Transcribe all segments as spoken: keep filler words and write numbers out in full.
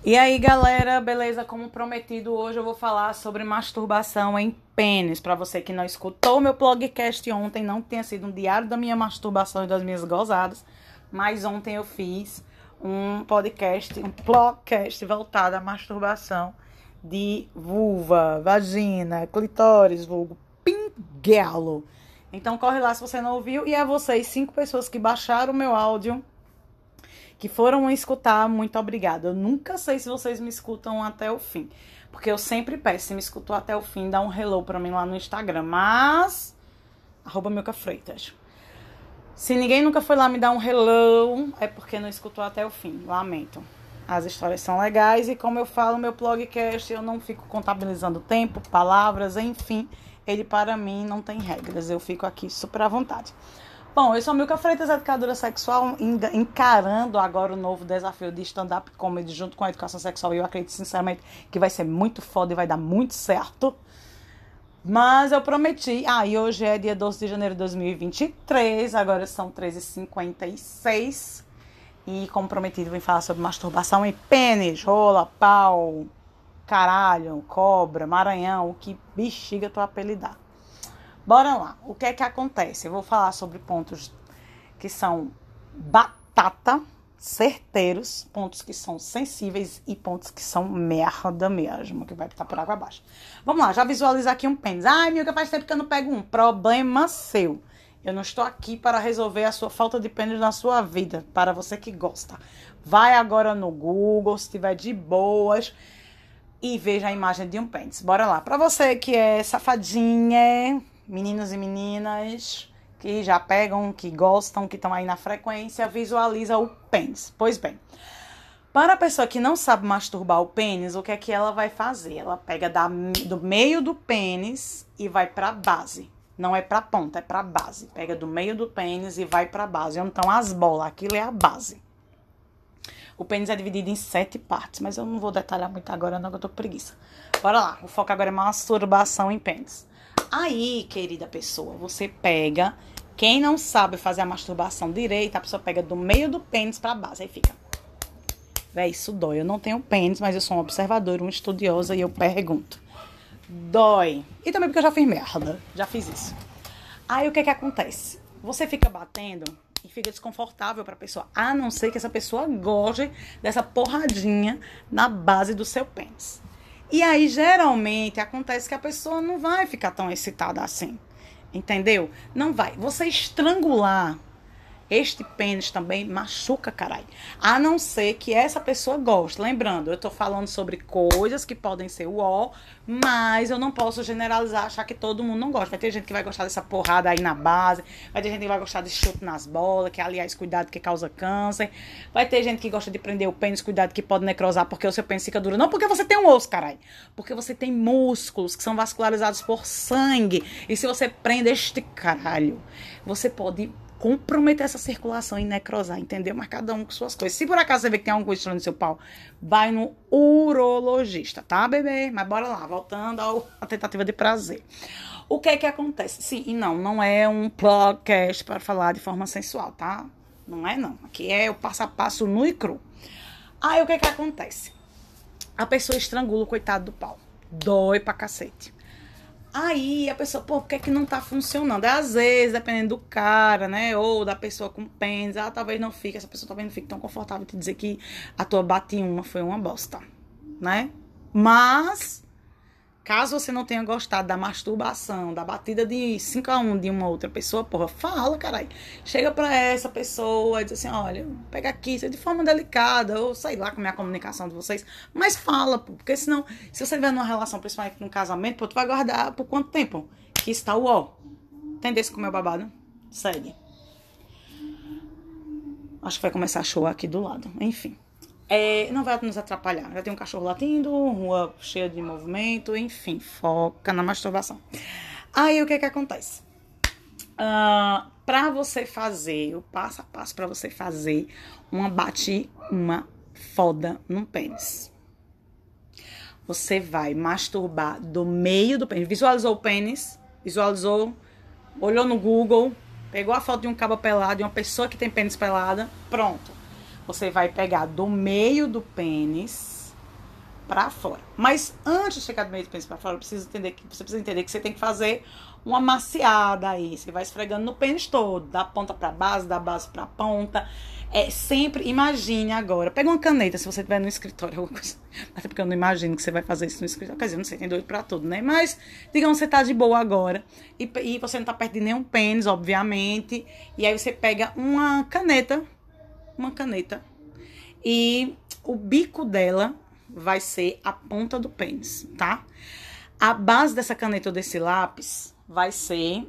E aí, galera, beleza? Como prometido, hoje eu vou falar sobre masturbação em pênis. Pra você que não escutou meu podcast ontem, não tenha sido um diário da minha masturbação e das minhas gozadas, mas ontem eu fiz um podcast, um podcast voltado à masturbação de vulva, vagina, clitóris, vulgo, pinguelo. Então corre lá se você não ouviu. E a vocês, cinco pessoas que baixaram o meu áudio, que foram escutar, muito obrigada. Eu nunca sei se vocês me escutam até o fim, porque eu sempre peço, se me escutou até o fim, dá um hello pra mim lá no Instagram, mas arroba Milka Freitas. Se ninguém nunca foi lá me dar um hello, é porque não escutou até o fim, lamento. As histórias são legais e, como eu falo no meu podcast, eu não fico contabilizando tempo, palavras, enfim, ele para mim não tem regras, eu fico aqui super à vontade. Bom, eu sou Milka Freitas, educadora sexual, encarando agora o novo desafio de stand-up comedy junto com a educação sexual. E eu acredito sinceramente que vai ser muito foda e vai dar muito certo. Mas eu prometi. Ah, e hoje é dia doze de janeiro de dois mil e vinte e três, agora são treze e cinquenta e seis. E como prometido, vim falar sobre masturbação em pênis, rola, pau, caralho, cobra, maranhão, o que bexiga tu apelidar. Bora lá, o que é que acontece? Eu vou falar sobre pontos que são batata, certeiros, pontos que são sensíveis e pontos que são merda mesmo, que vai estar por água abaixo. Vamos lá, já visualiza aqui um pênis. Ai, Milka, faz tempo que eu não pego um. Problema seu. Eu não estou aqui para resolver a sua falta de pênis na sua vida, para você que gosta. Vai agora no Google, se tiver de boas, e veja a imagem de um pênis. Bora lá. Para você que é safadinha, meninos e meninas que já pegam, que gostam, que estão aí na frequência, visualiza o pênis. Pois bem, para a pessoa que não sabe masturbar o pênis, o que é que ela vai fazer? Ela pega da, do meio do pênis e vai para a base. Não é para a ponta, é para a base. Pega do meio do pênis e vai para a base. Então, as bolas, aquilo é a base. O pênis é dividido em sete partes, mas eu não vou detalhar muito agora, não, que eu tô com preguiça. Bora lá, o foco agora é masturbação em pênis. Aí, querida pessoa, você pega, quem não sabe fazer a masturbação direita, a pessoa pega do meio do pênis pra base, aí fica. Véi, isso dói. Eu não tenho pênis, mas eu sou uma observadora, uma estudiosa e eu pergunto. Dói. E também porque eu já fiz merda, já fiz isso. Aí, o que que acontece? Você fica batendo e fica desconfortável pra pessoa, a não ser que essa pessoa goste dessa porradinha na base do seu pênis. E aí, geralmente, acontece que a pessoa não vai ficar tão excitada assim. Entendeu? Não vai. Você estrangular este pênis também machuca, caralho. A não ser que essa pessoa goste. Lembrando, eu tô falando sobre coisas que podem ser uó, mas eu não posso generalizar, achar que todo mundo não gosta. Vai ter gente que vai gostar dessa porrada aí na base, vai ter gente que vai gostar de chute nas bolas, que aliás, cuidado que causa câncer. Vai ter gente que gosta de prender o pênis, cuidado que pode necrosar porque o seu pênis fica duro. Não porque você tem um osso, caralho. Porque você tem músculos que são vascularizados por sangue. E se você prende este caralho, você pode comprometer essa circulação e necrosar, entendeu? Mas cada um com suas coisas. Se por acaso você vê que tem alguma coisa estranha no seu pau, vai no urologista, tá, bebê? Mas bora lá, voltando à tentativa de prazer. O que é que acontece? Sim e não, não é um podcast para falar de forma sensual, tá? Não é, não. Aqui é o passo a passo nu e cru. Aí, o que é que acontece? A pessoa estrangula o coitado do pau. Dói pra cacete. Aí a pessoa, pô, por que é que não tá funcionando? Às vezes, dependendo do cara, né? Ou da pessoa com pênis, ela talvez não fique, essa pessoa talvez não fique tão confortável de dizer que a tua bate uma foi uma bosta, né? Mas, caso você não tenha gostado da masturbação, da batida de cinco a um de uma outra pessoa, porra, fala, caralho. Chega pra essa pessoa e diz assim, olha, pega aqui, isso é de forma delicada, ou sei lá como é a comunicação de vocês, mas fala, pô, porque senão, se você estiver numa relação, principalmente num casamento, pô, tu vai guardar por quanto tempo? Que está o ó. Entendesse como é o babado? Segue. Acho que vai começar a chover aqui do lado, enfim. É, não vai nos atrapalhar. Já tem um cachorro latindo, rua cheia de movimento, enfim, foca na masturbação. Aí o que que acontece? Uh, pra você fazer, o passo a passo pra você fazer uma bate uma foda no pênis. Você vai masturbar do meio do pênis. Visualizou o pênis? Visualizou? Olhou no Google? Pegou a foto de um cabo pelado, de uma pessoa que tem pênis pelada? Pronto. Você vai pegar do meio do pênis pra fora. Mas antes de chegar do meio do pênis pra fora, eu preciso entender que, você precisa entender que você tem que fazer uma maciada aí. Você vai esfregando no pênis todo, da ponta pra base, da base pra ponta. É sempre, imagine agora, pega uma caneta se você estiver no escritório, alguma coisa. Até porque eu não imagino que você vai fazer isso no escritório. Quer dizer, não sei, tem doido pra tudo, né? Mas, digamos, você tá de boa agora e, e você não tá perto de nenhum pênis, obviamente. E aí você pega uma caneta, uma caneta, e o bico dela vai ser a ponta do pênis, tá? A base dessa caneta ou desse lápis vai ser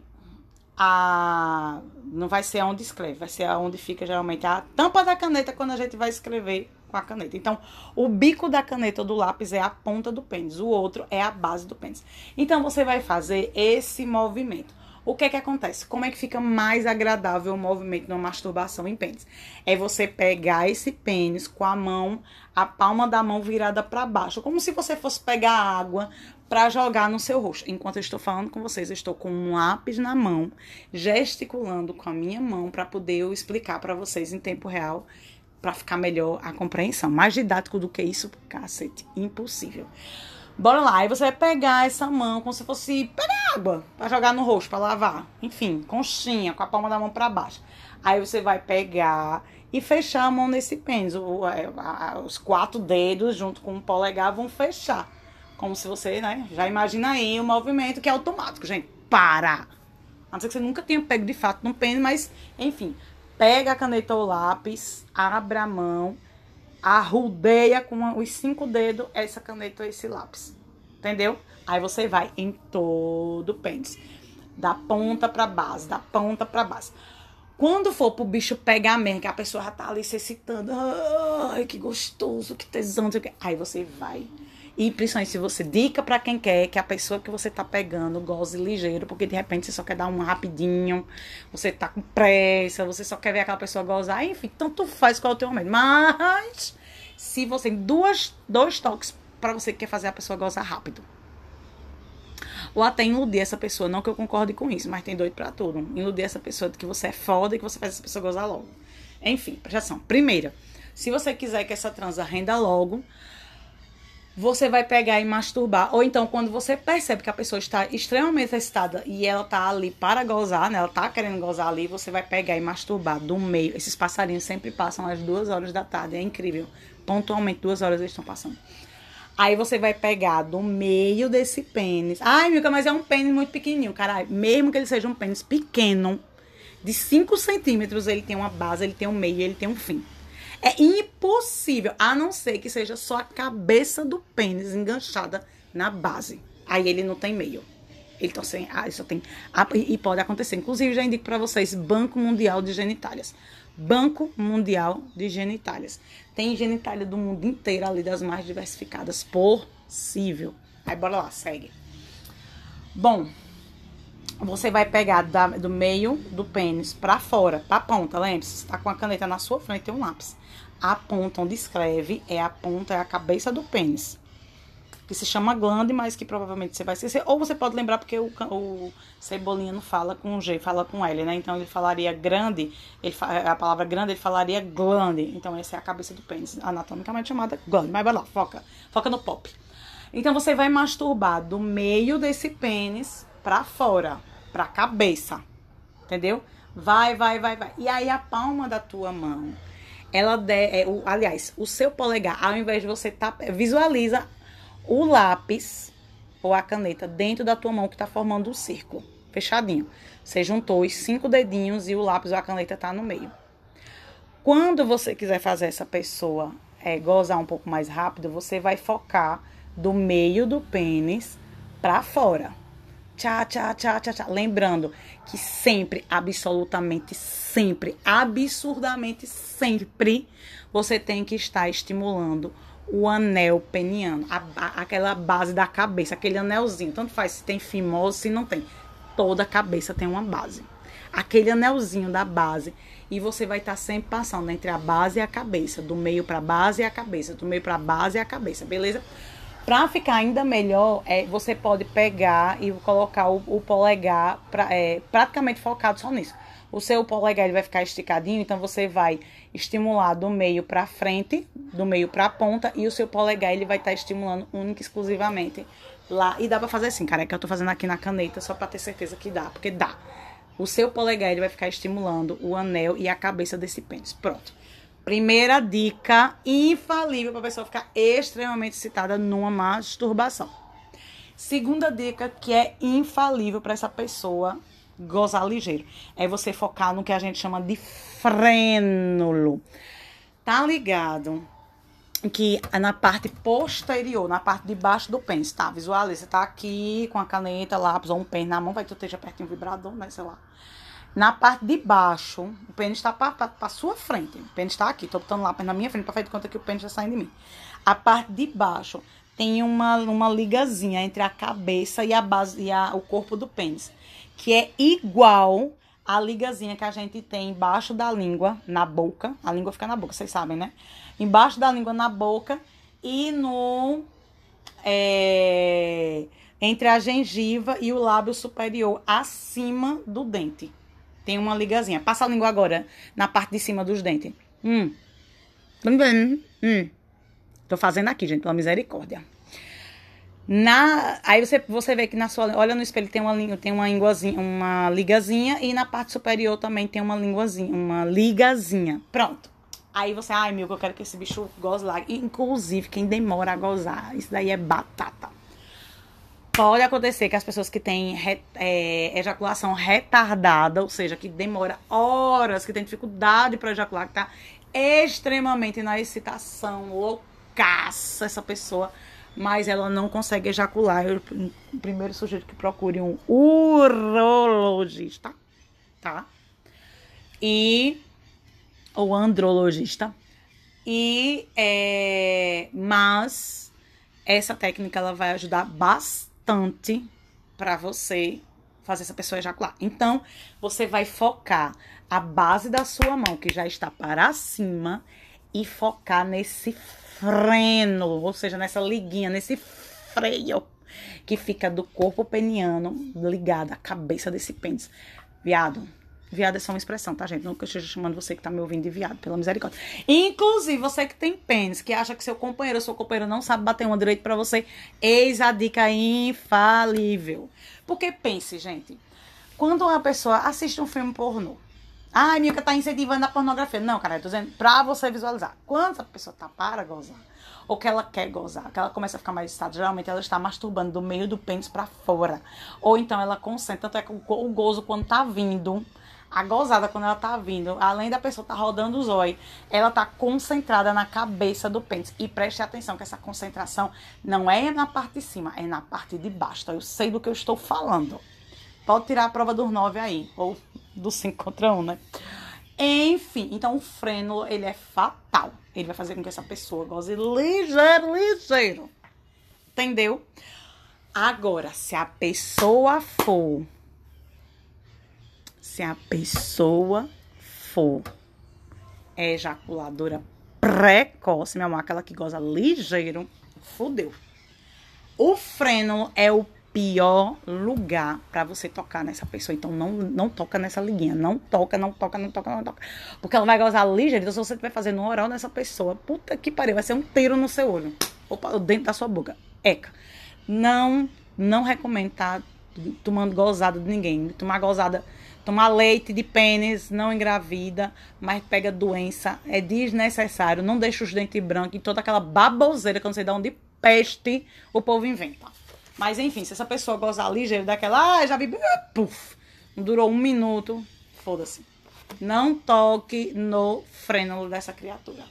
a... Não vai ser aonde escreve, vai ser aonde fica geralmente a tampa da caneta quando a gente vai escrever com a caneta. Então, o bico da caneta ou do lápis é a ponta do pênis, o outro é a base do pênis. Então, você vai fazer esse movimento. O que é que acontece? Como é que fica mais agradável o movimento numa masturbação em pênis? É você pegar esse pênis com a mão, a palma da mão virada para baixo, como se você fosse pegar água para jogar no seu rosto. Enquanto eu estou falando com vocês, eu estou com um lápis na mão, gesticulando com a minha mão para poder eu explicar para vocês em tempo real, para ficar melhor a compreensão. Mais didático do que isso, cacete, impossível. Bora lá, aí você vai pegar essa mão como se fosse pegar água pra jogar no rosto, pra lavar. Enfim, conchinha, com a palma da mão pra baixo. Aí você vai pegar e fechar a mão nesse pênis. O, a, os quatro dedos junto com o polegar vão fechar. Como se você, né, já imagina aí o movimento que é automático, gente. Para! A não ser que você nunca tenha pego de fato no pênis, mas, enfim. Pega a caneta ou lápis, abre a mão, arrudeia com os cinco dedos essa caneta ou esse lápis. Entendeu? Aí você vai em todo o pênis. Da ponta pra base, da ponta pra base. Quando for pro bicho pegar mesmo, que a pessoa já tá ali se excitando. Ai, que gostoso, que tesão. Aí você vai. E principalmente se você... Dica pra quem quer que a pessoa que você tá pegando goze ligeiro. Porque de repente você só quer dar um rapidinho. Você tá com pressa. Você só quer ver aquela pessoa gozar. Enfim, tanto faz qual é o teu momento. Mas... Se você tem duas, dois toques pra você que quer fazer a pessoa gozar rápido. Ou até iludir essa pessoa. Não que eu concorde com isso, mas tem doido pra tudo. Iludir essa pessoa de que você é foda e que você faz essa pessoa gozar logo. Enfim, presta atenção. Primeira, se você quiser que essa transa renda logo, você vai pegar e masturbar. Ou então, quando você percebe que a pessoa está extremamente excitada e ela tá ali para gozar, né? Ela tá querendo gozar ali, você vai pegar e masturbar do meio. Esses passarinhos sempre passam às duas horas da tarde. É incrível. Pontualmente, duas horas eles estão passando. Aí você vai pegar do meio desse pênis. Ai, Milka, mas é um pênis muito pequenininho. Caralho, mesmo que ele seja um pênis pequeno, de cinco centímetros, ele tem uma base, ele tem um meio, ele tem um fim. É impossível, a não ser que seja só a cabeça do pênis enganchada na base. Aí ele não tem meio. Ele tá sem, ah, só tem, ah, e pode acontecer. Inclusive, já indico pra vocês, Banco Mundial de Genitálias. Banco Mundial de Genitálias. Tem genitália do mundo inteiro ali, das mais diversificadas possível. Aí, bora lá, segue. Bom, você vai pegar da, do meio do pênis pra fora, pra ponta, lembre-se, você tá com a caneta na sua frente e um lápis. A ponta onde escreve é a ponta, é a cabeça do pênis. Que se chama glande, mas que provavelmente você vai esquecer. Ou você pode lembrar porque o, o Cebolinha não fala com G, fala com L, né? Então ele falaria grande, ele, a palavra grande ele falaria glande. Então essa é a cabeça do pênis, anatomicamente chamada glande. Mas vai lá, foca, foca no pop. Então você vai masturbar do meio desse pênis pra fora, pra cabeça, entendeu? Vai, vai, vai, vai. E aí a palma da tua mão, ela de, é, o, aliás, o seu polegar, ao invés de você tá, visualiza o lápis ou a caneta dentro da tua mão que tá formando um círculo, fechadinho. Você juntou os cinco dedinhos e o lápis ou a caneta tá no meio. Quando você quiser fazer essa pessoa é, gozar um pouco mais rápido, você vai focar do meio do pênis pra fora. Tchá, tchá, tchá, tchá, tchá. Lembrando que sempre, absolutamente sempre, absurdamente sempre, você tem que estar estimulando o anel peniano, a, a, aquela base da cabeça, aquele anelzinho. Tanto faz se tem fimose, se não tem. Toda a cabeça tem uma base. Aquele anelzinho da base. E você vai estar sempre passando entre a base e a cabeça. Do meio pra base e a cabeça. Do meio pra base e a cabeça, beleza? Pra ficar ainda melhor, é, você pode pegar e colocar o, o polegar pra, é, praticamente focado só nisso. O seu polegar ele vai ficar esticadinho, então você vai estimular do meio pra frente, do meio pra ponta, e o seu polegar ele vai estar tá estimulando única e exclusivamente lá. E dá pra fazer assim, cara, é que eu tô fazendo aqui na caneta só pra ter certeza que dá, porque dá. O seu polegar ele vai ficar estimulando o anel e a cabeça desse pênis. Pronto. Primeira dica infalível pra pessoa ficar extremamente excitada numa masturbação. Segunda dica que é infalível pra essa pessoa gozar ligeiro. É você focar no que a gente chama de frênulo. Tá ligado? Que é na parte posterior, na parte de baixo do pênis, tá? Visualiza, você tá aqui com a caneta, lápis ou um pênis na mão, vai que tu esteja perto de um vibrador, né? Sei lá. Na parte de baixo, o pênis tá pra, pra, pra sua frente. O pênis tá aqui, tô botando lápis na minha frente pra fazer de conta que o pênis tá saindo de mim. A parte de baixo tem uma, uma ligazinha entre a cabeça e, a base, e a, o corpo do pênis, que é igual a ligazinha que a gente tem embaixo da língua, na boca. A língua fica na boca, vocês sabem, né? Embaixo da língua, na boca e no... É, entre a gengiva e o lábio superior, acima do dente. Tem uma ligazinha. Passa a língua agora, na parte de cima dos dentes. Hum. Hum. Tô fazendo aqui, gente, pela misericórdia. Na, aí você, você vê que na sua... Olha no espelho, tem uma, tem uma, linguazinha, uma ligazinha. E na parte superior também tem uma linguazinha, uma ligazinha. Pronto. Aí você... Ai, meu, eu quero que esse bicho goze lá. Inclusive, quem demora a gozar, isso daí é batata. Pode acontecer que as pessoas que têm é, ejaculação retardada, ou seja, que demora horas, que tem dificuldade para ejacular, que tá extremamente na excitação, loucaça essa pessoa, mas ela não consegue ejacular. Eu primeiro sugiro que procure um urologista, tá? E... ou andrologista. E, é, mas essa técnica ela vai ajudar bastante para você fazer essa pessoa ejacular. Então, você vai focar a base da sua mão, que já está para cima, e focar nesse freno, ou seja, nessa liguinha, nesse freio que fica do corpo peniano ligado à cabeça desse pênis. Viado. Viado é só uma expressão, tá, gente? Não que eu esteja chamando você que tá me ouvindo de viado, pela misericórdia. Inclusive, você que tem pênis, que acha que seu companheiro ou sua companheira não sabe bater uma direito pra você, eis a dica infalível. Porque pense, gente, quando uma pessoa assiste um filme pornô, ai, Milka tá incentivando a pornografia. Não, cara, eu tô dizendo pra você visualizar. Quando a pessoa tá para gozar, ou que ela quer gozar, que ela começa a ficar mais excitada, geralmente ela está masturbando do meio do pênis pra fora. Ou então ela concentra, tanto é que o gozo quando tá vindo... A gozada, quando ela tá vindo, além da pessoa tá rodando o zóio, ela tá concentrada na cabeça do pênis. E preste atenção que essa concentração não é na parte de cima, é na parte de baixo. Então, eu sei do que eu estou falando. Pode tirar a prova dos nove aí, ou dos cinco contra um, né? Enfim, então o frênulo, ele é fatal. Ele vai fazer com que essa pessoa goze ligeiro, ligeiro. Entendeu? Agora, se a pessoa for... Se a pessoa for ejaculadora precoce, meu amor, aquela que goza ligeiro, fudeu. O frênulo é o pior lugar pra você tocar nessa pessoa. Então, não, não toca nessa liguinha. Não toca, não toca, não toca, não toca. Porque ela vai gozar ligeiro. Então, se você estiver fazendo um oral nessa pessoa, puta que pariu, vai ser um tiro no seu olho. Ou dentro da sua boca. Eca. Não, não recomendo estar tomando gozada de ninguém. Tomar gozada... Tomar leite de pênis, não engravida, mas pega doença, é desnecessário, não deixa os dentes brancos e toda aquela baboseira que eu não sei de onde peste o povo inventa. Mas enfim, se essa pessoa gozar ligeiro daquela, ah, já vi, puf, não durou um minuto, foda-se. Não toque no frênulo dessa criatura.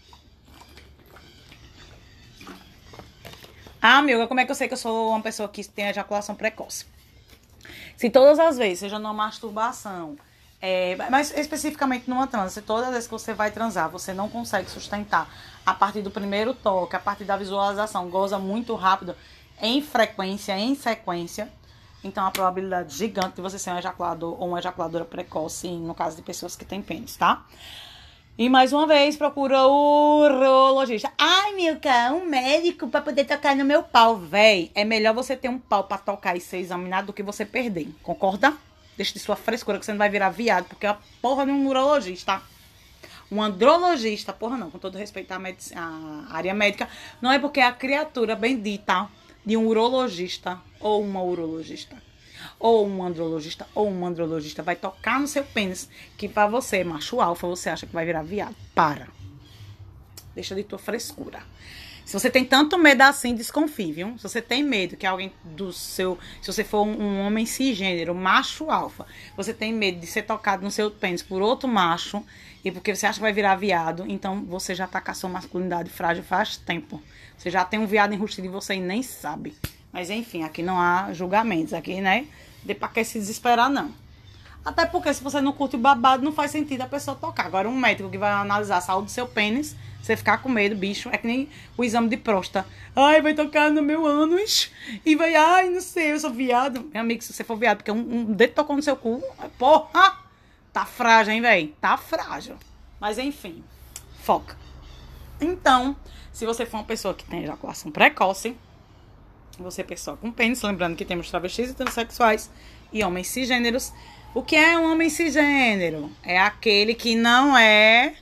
Ah, amiga, como é que eu sei que eu sou uma pessoa que tem ejaculação precoce? Se todas as vezes, seja numa masturbação, é, mas especificamente numa transa, se todas as vezes que você vai transar, você não consegue sustentar a partir do primeiro toque, a partir da visualização, goza muito rápido, em frequência, em sequência, então a probabilidade gigante de você ser um ejaculador ou uma ejaculadora precoce, no caso de pessoas que têm pênis, tá? E mais uma vez, procura o urologista. Ai, Milka, um médico pra poder tocar no meu pau. Véi, é melhor você ter um pau pra tocar e ser examinado do que você perder. Concorda? Deixa de sua frescura que você não vai virar viado, porque é a porra de um urologista. Um andrologista, porra não, com todo respeito à, à área médica, não é porque é a criatura bendita de um urologista ou uma urologista, ou um andrologista ou um andrologista vai tocar no seu pênis, que pra você, macho alfa, você acha que vai virar viado. Para. Deixa de tua frescura. Se você tem tanto medo assim, desconfie, viu? Se você tem medo que alguém do seu... Se você for um, um homem cisgênero, macho alfa, você tem medo de ser tocado no seu pênis por outro macho, e porque você acha que vai virar viado, então você já tá com a sua masculinidade frágil faz tempo. Você já tem um viado enrustido e você nem sabe. Mas enfim, aqui não há julgamentos. Aqui, né? De pra que se desesperar, não. Até porque se você não curte o babado, não faz sentido a pessoa tocar. Agora, um médico que vai analisar a saúde do seu pênis, você ficar com medo, bicho, é que nem o exame de próstata. Ai, vai tocar no meu ânus e vai, ai, não sei, eu sou viado. Meu amigo, se você for viado, porque um, um dedo tocou no seu cu, porra, tá frágil, hein, velho? Tá frágil. Mas, enfim, foca. Então, se você for uma pessoa que tem ejaculação precoce, você é pessoa com pênis, lembrando que temos travestis e transexuais e homens cisgêneros. O que é um homem cisgênero? É aquele que não é...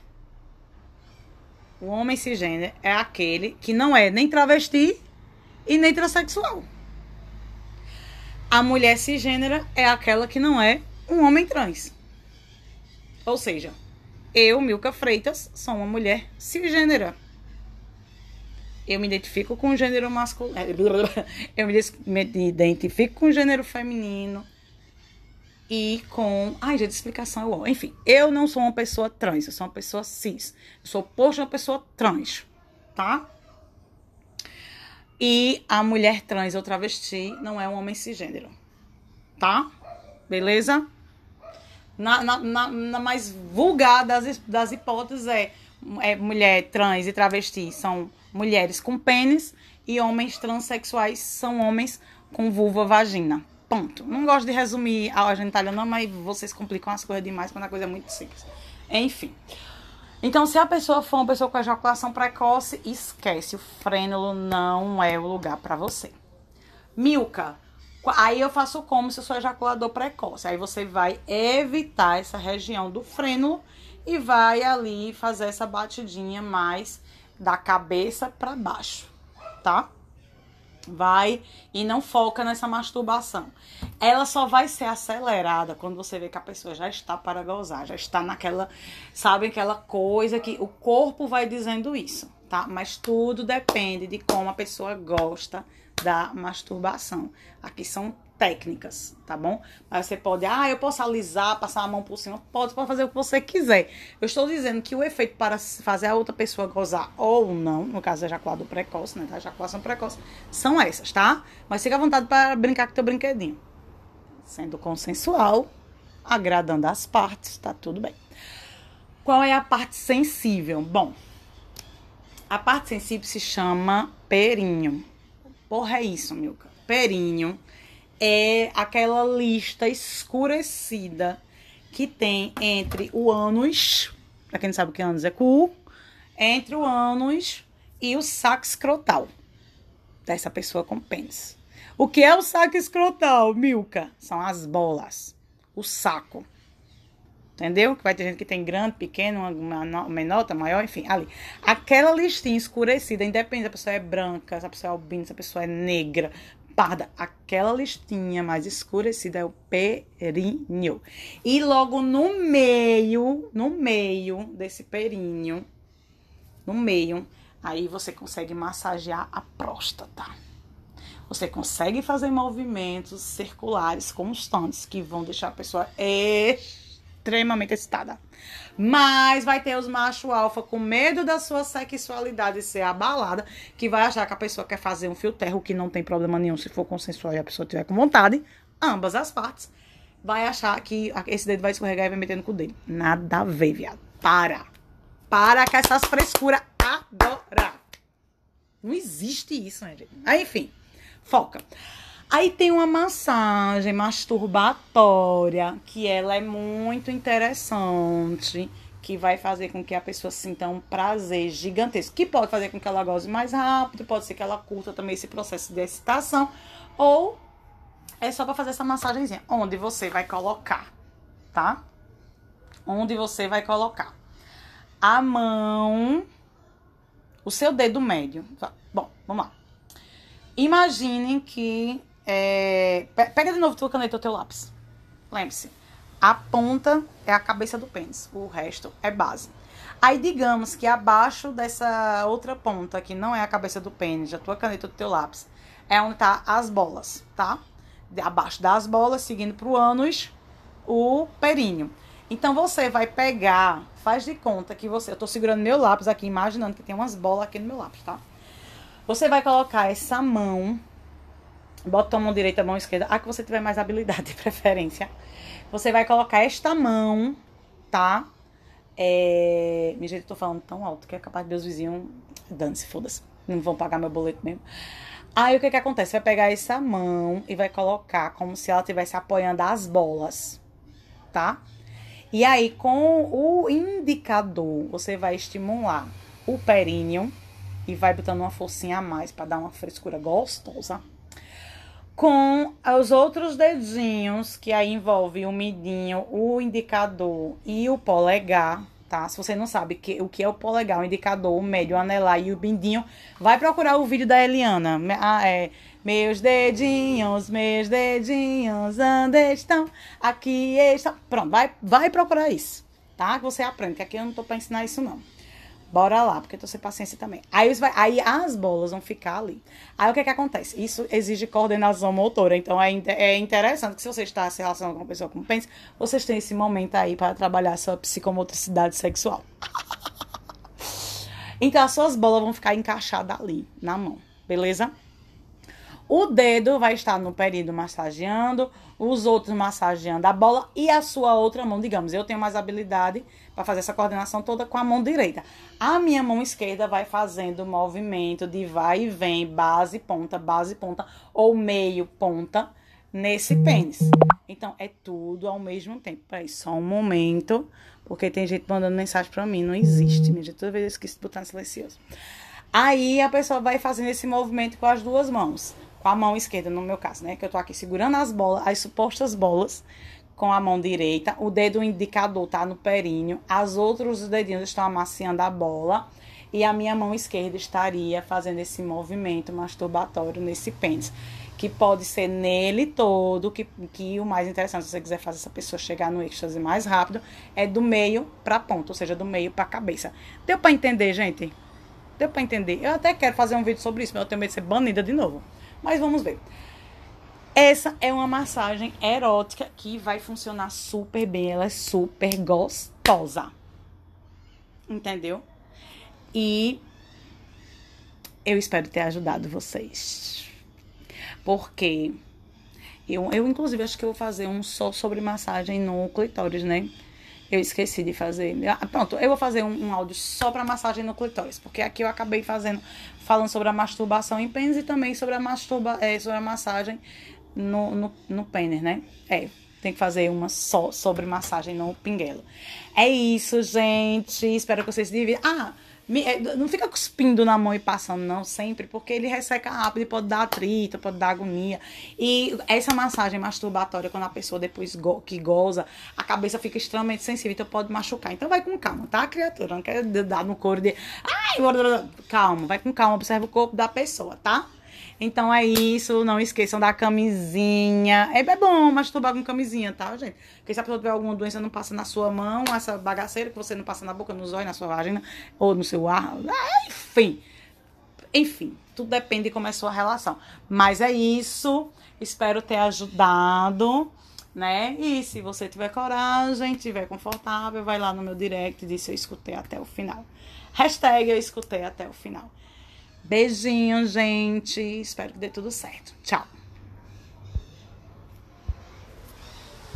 O homem cisgênero é aquele que não é nem travesti e nem transexual. A mulher cisgênera é aquela que não é um homem trans. Ou seja, eu, Milka Freitas, sou uma mulher cisgênera. Eu me identifico com o gênero masculino. Eu me identifico com o gênero feminino. E com... Ai, já de explicação. Enfim, eu não sou uma pessoa trans. Eu sou uma pessoa cis. Eu sou oposto a uma pessoa trans. Tá? E a mulher trans ou travesti não é um homem cisgênero. Tá? Beleza? Na, na, na, na mais vulgar das, das hipóteses é, é mulher trans e travesti são mulheres com pênis e homens transexuais são homens com vulva vagina. Ponto. Não gosto de resumir a genitália não, mas vocês complicam as coisas demais quando a coisa é muito simples. Enfim. Então, se a pessoa for uma pessoa com ejaculação precoce, esquece. O frênulo não é o lugar pra você. Milka. Aí eu faço como se eu sou ejaculador precoce. Aí você vai evitar essa região do frênulo e vai ali fazer essa batidinha mais da cabeça pra baixo, tá? Vai e não foca nessa masturbação. Ela só vai ser acelerada quando você vê que a pessoa já está para gozar, já está naquela, sabe, aquela coisa que o corpo vai dizendo isso, tá? Mas tudo depende de como a pessoa gosta da masturbação. Aqui são técnicas, tá bom? Mas você pode, ah, eu posso alisar, passar a mão por cima, pode, pode fazer o que você quiser. Eu estou dizendo que o efeito para fazer a outra pessoa gozar ou não, no caso da ejaculação precoce, né, da ejaculação precoce, são essas, tá? Mas fica à vontade para brincar com teu brinquedinho. Sendo consensual, agradando as partes, tá tudo bem. Qual é a parte sensível? Bom, a parte sensível se chama períneo. Porra, é isso, Milka. Períneo é aquela lista escurecida que tem entre o ânus, pra quem não sabe o que é ânus, é cu, entre o ânus e o saco escrotal dessa pessoa com pênis. O que é o saco escrotal, Milka? São as bolas, o saco. Entendeu? Que vai ter gente que tem grande, pequeno, uma menor, outra maior, enfim, ali. Aquela listinha escurecida, independente se a pessoa é branca, se a pessoa é albina, se a pessoa é negra, parda. Aquela listinha mais escurecida é o períneo. E logo no meio, no meio desse períneo, no meio, aí você consegue massagear a próstata. Você consegue fazer movimentos circulares constantes que vão deixar a pessoa extremamente excitada. Mas vai ter os machos alfa com medo da sua sexualidade ser abalada, que vai achar que a pessoa quer fazer um fio terra, o que não tem problema nenhum se for consensual e a pessoa tiver com vontade, ambas as partes, vai achar que esse dedo vai escorregar e vai meter no cu dele. Nada a ver, viado. Para. Para com essas frescuras agora. Não existe isso, né, gente? Aí, enfim, foca. Aí tem uma massagem masturbatória, que ela é muito interessante, que vai fazer com que a pessoa sinta um prazer gigantesco, que pode fazer com que ela goze mais rápido, pode ser que ela curta também esse processo de excitação, ou É só pra fazer essa massagenzinha. Onde você vai colocar, tá? Onde você vai colocar a mão, o seu dedo médio. Bom, vamos lá. Imaginem que... É... Pega de novo tua caneta ou teu lápis. Lembre-se, a ponta é a cabeça do pênis, o resto é base. Aí, digamos que abaixo dessa outra ponta, que não é a cabeça do pênis, da tua caneta ou do teu lápis, é onde tá as bolas, tá? Abaixo das bolas, seguindo pro ânus, o períneo. Então, você vai pegar, faz de conta que você... Eu tô segurando meu lápis aqui, imaginando que tem umas bolas aqui no meu lápis, tá? Você vai colocar essa mão, bota a mão direita, a mão esquerda, a que você tiver mais habilidade, de preferência. Você vai colocar esta mão, tá? É... Me jeito, eu tô falando tão alto que é capaz de meus vizinhos... Dane-se, foda-se. Não vão pagar meu boleto mesmo. Aí, o que que acontece? Você vai pegar essa mão e vai colocar como se ela estivesse apoiando as bolas, tá? E aí, com o indicador, você vai estimular o períneo e vai botando uma forcinha a mais pra dar uma frescura gostosa. Com os outros dedinhos, que aí envolve o midinho, o indicador e o polegar, tá? Se você não sabe que, o que é o polegar, o indicador, o médio, o anelar e o mindinho, vai procurar o vídeo da Eliana. Ah, é, meus dedinhos, meus dedinhos, onde estão? Aqui estão. Pronto, vai, vai procurar isso, tá? Que você aprende, que aqui eu não tô pra ensinar isso, não. Bora lá, porque eu tô sem paciência também. Aí, vai, aí as bolas vão ficar ali. Aí o que que acontece? Isso exige coordenação motora. Então é, é interessante que se você está se relacionando com uma pessoa com pênis, vocês têm esse momento aí para trabalhar sua psicomotricidade sexual. Então as suas bolas vão ficar encaixadas ali, na mão. Beleza? O dedo vai estar no período massageando, os outros massageando a bola e a sua outra mão, digamos, eu tenho mais habilidade para fazer essa coordenação toda com a mão direita. A minha mão esquerda vai fazendo o movimento de vai e vem, base, ponta, base, ponta ou meio, ponta nesse pênis. Então, é tudo ao mesmo tempo. Peraí, só um momento, porque tem gente mandando mensagem para mim, não existe, minha gente, toda vez eu esqueço de botar no silencioso. Aí, a pessoa vai fazendo esse movimento com as duas mãos. Com a mão esquerda, no meu caso, né? Que eu tô aqui segurando as bolas, as supostas bolas, com a mão direita. O dedo indicador tá no períneo. As outros dedinhos estão amaciando a bola. E a minha mão esquerda estaria fazendo esse movimento masturbatório nesse pênis. Que pode ser nele todo, que, que o mais interessante, se você quiser fazer essa pessoa chegar no êxtase mais rápido, é do meio pra ponta, ou seja, do meio pra cabeça. Deu pra entender, gente? Deu pra entender? Eu até quero fazer um vídeo sobre isso, mas eu tenho medo de ser banida de novo. Mas vamos ver. Essa é uma massagem erótica que vai funcionar super bem. Ela é super gostosa. Entendeu? E eu espero ter ajudado vocês. Porque eu, eu inclusive, acho que eu vou fazer um só sobre massagem no clitóris, né? Eu esqueci de fazer. Ah, pronto, eu vou fazer um, um áudio só pra massagem no clitóris. Porque aqui eu acabei fazendo, falando sobre a masturbação em pênis e também sobre a, masturba, é, sobre a massagem no, no, no pênis, né? É, tem que fazer uma só sobre massagem no pinguelo. É isso, gente. Espero que vocês se divirtam. Ah, me, não fica cuspindo na mão e passando, não, sempre, porque ele resseca rápido e pode dar atrito, pode dar agonia. E essa massagem masturbatória, quando a pessoa depois go, que goza, a cabeça fica extremamente sensível, então pode machucar. Então vai com calma, tá, criatura? Não quer dar no couro de... Ai, calma, vai com calma, observa o corpo da pessoa, tá? Então é isso, não esqueçam da camisinha. É bom masturbar com camisinha, tá, gente? Porque se a pessoa tiver alguma doença, não passa na sua mão, essa bagaceira que você não passa na boca, nos olhos, na sua vagina, ou no seu ar. Enfim. Enfim, tudo depende de como é a sua relação. Mas é isso. Espero ter ajudado, né? E se você tiver coragem, tiver confortável, vai lá no meu direct e diz eu escutei até o final. Hashtag eu escutei até o final. Beijinho, gente. Espero que dê tudo certo. Tchau.